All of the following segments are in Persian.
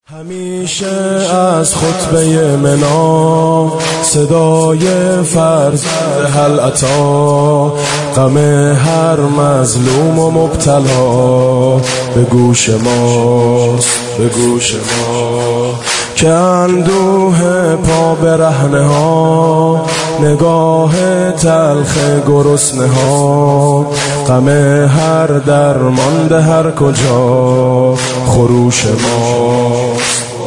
همیشه از خطبه منا صدای فرد هل عطا، غم هر مظلوم و مبتلا به گوش ماست، به گوش ما که اندوه پا برهنه ها، نگاه تلخ گرسنه ها، غم هر درمانده هر کجا خروش ماست.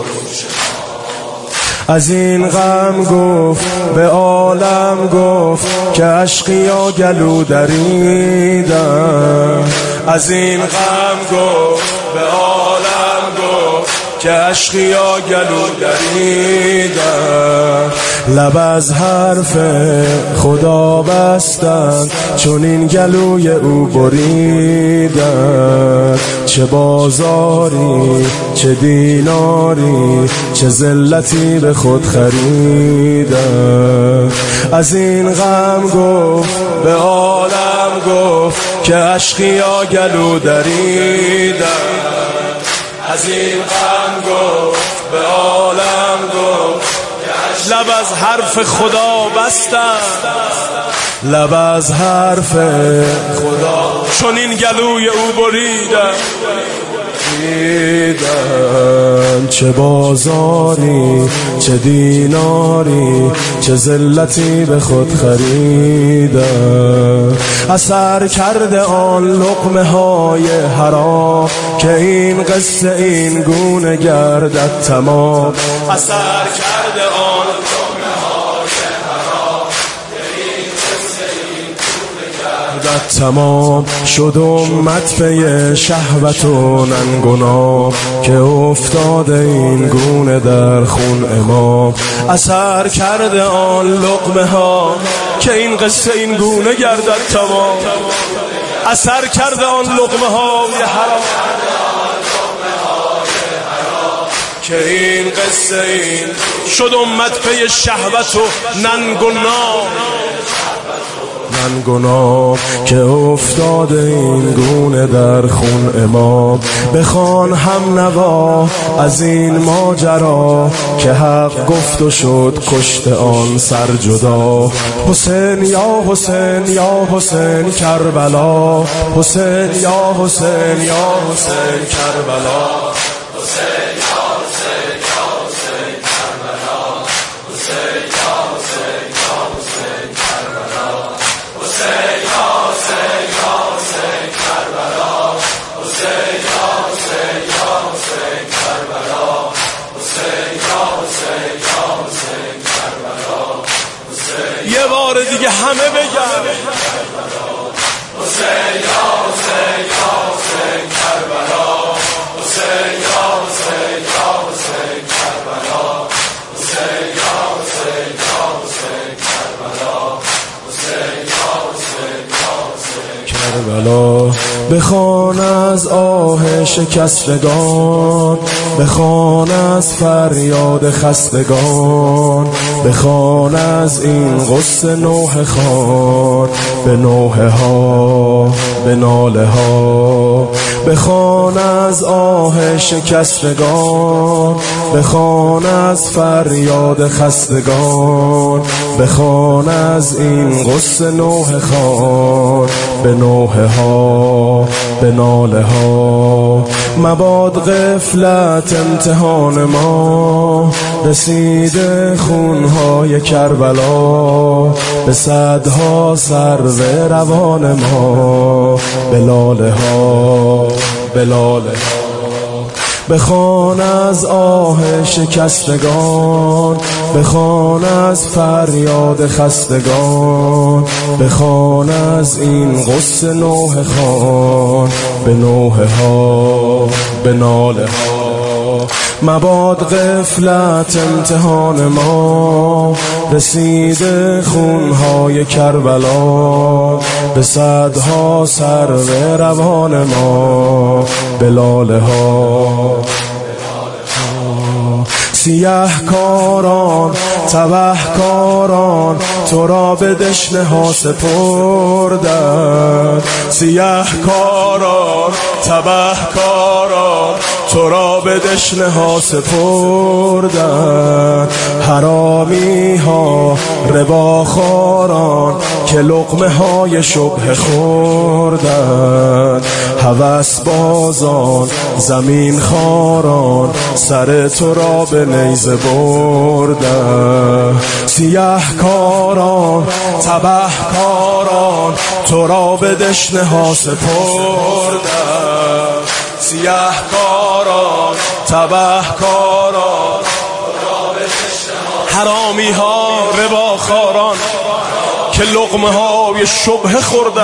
از این غم گفت به عالم گفت که اشقیا گلو دریدن، از این غم گفت به عالم گفت که اشقیا گلو دریدن، لب از حرف خدا بستن چون این گلوی او بریدن. چه بازاری چه دیناری چه ذلتی به خود خریدن، از این غم گفت به عالم گفت که اشقیا گلو دریدن، از این غم گفت به عالم گفت لب از حرف خدا بستن، لب از حرف خدا چون این گلوی او بریدن. چه بازاری چه دیناری چه ذلتی به خود خریدن، اثر کرده آن لقمه های حرام که این قصه این گونه گردد تمام، اثر کرده آن لقمه های حرام که این قصه این گونه گردد تمام. شد امت پی شهوت و ننگناه که افتاده این گونه در خون امام، اثر کرده آن لقمه ها که این قصه این گونه گردد تمام، اثر کرده آن لقمه های حرام که این قصه این شد امت پی شهوت و ننگناه که افتاده این گونه در خون امام. بخوان هم نوا از این ماجرا که حق گفت و شد کشت آن سر جدا. حسین یا حسین یا حسین کربلا، حسین یا حسین یا حسین کربلا، حسین یا حسین یا حسین کربلا، حسین یا حسین یا حسین کربلا، حسین یا حسین یا حسین کربلا، حسین یا حسین یا حسین کربلا، حسین یا حسین یا حسین کربلا. یه بار دیگه همه بگن حسین یا حسین یا حسین کربلا، حسین یا حسین یا حسین کربلا، حسین یا حسین یا حسین کربلا، حسین یا حسین یا حسین کربلا. بخوان از آه شکستگان، بخوان از فریاد خستگان، بخوان از این غصه نوحه خوان به نوحه ها به ناله ها، بخوان از آه شکستگان، بخوان از فریاد خستگان، بخوان از این غصه نوحه خوان به نوحه ها به ناله ها. مباد غفلت امتحان ما، رسیده خونهای کربلا به صدها سرو روان ما به لاله ها به لاله ها. بخوان از آه شکستگان، بخوان از فریاد خستگان، بخوان از این غصه نوحه خوان به نوحه ها به ناله ها. مباد غفلت امتحان ما، رسیده خونهای کربلا به صدها سرو روان ما به لاله ها. سیه کاران تبه کاران تو را به دشنه ها سپردند. سیه کاران تبه کاران تو را به دشنه ها سپردند. حرامی ها رباخواران که لقمه های شبه خوردند. هوس بازان زمین خاران سر تو را به نیزه بردند. سیه کاران تبه کاران تو را به دشنه ها سپردند. سیه کاران تبه کاران حرامی ها رباخواران که لقمه های شبه خوردن.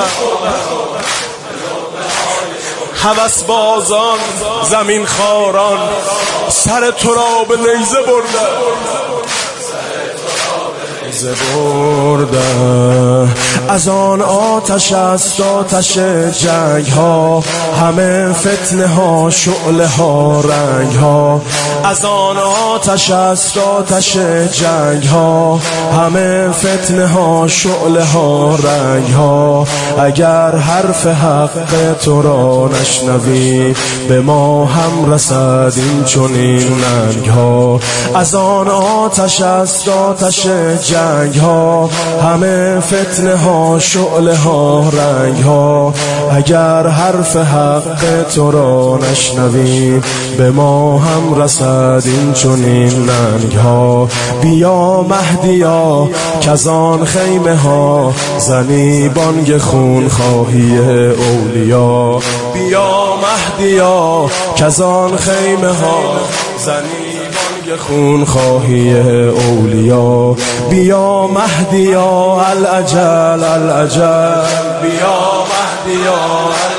هوس بازان زمین خاران سر تو را به نیزه بردن. از آن آتش است آتش جنگ ها، همه فتنه ها شعله ها رنگ ها. از آن آتش است آتش جنگ ها، همه فتنه ها شعله ها رنگ ها. اگر حرف حق تو را نشنوی به ما هم رسد این چنین ننگ ها. از آن آتش است آتش جنگ ها، همه فتنه ها شعله ها رنگ ها. اگر حرف حق تو را نشنوی به ما هم رسد این چنین ننگ ها. بیا مهدیا کزان خیمه ها زنی بانگ خون خواهی اولیا. بیا مهدیا کزان خیمه ها زنی خون خواهی اولیا. بیا مهدیا العجل العجل. بیا مهدیا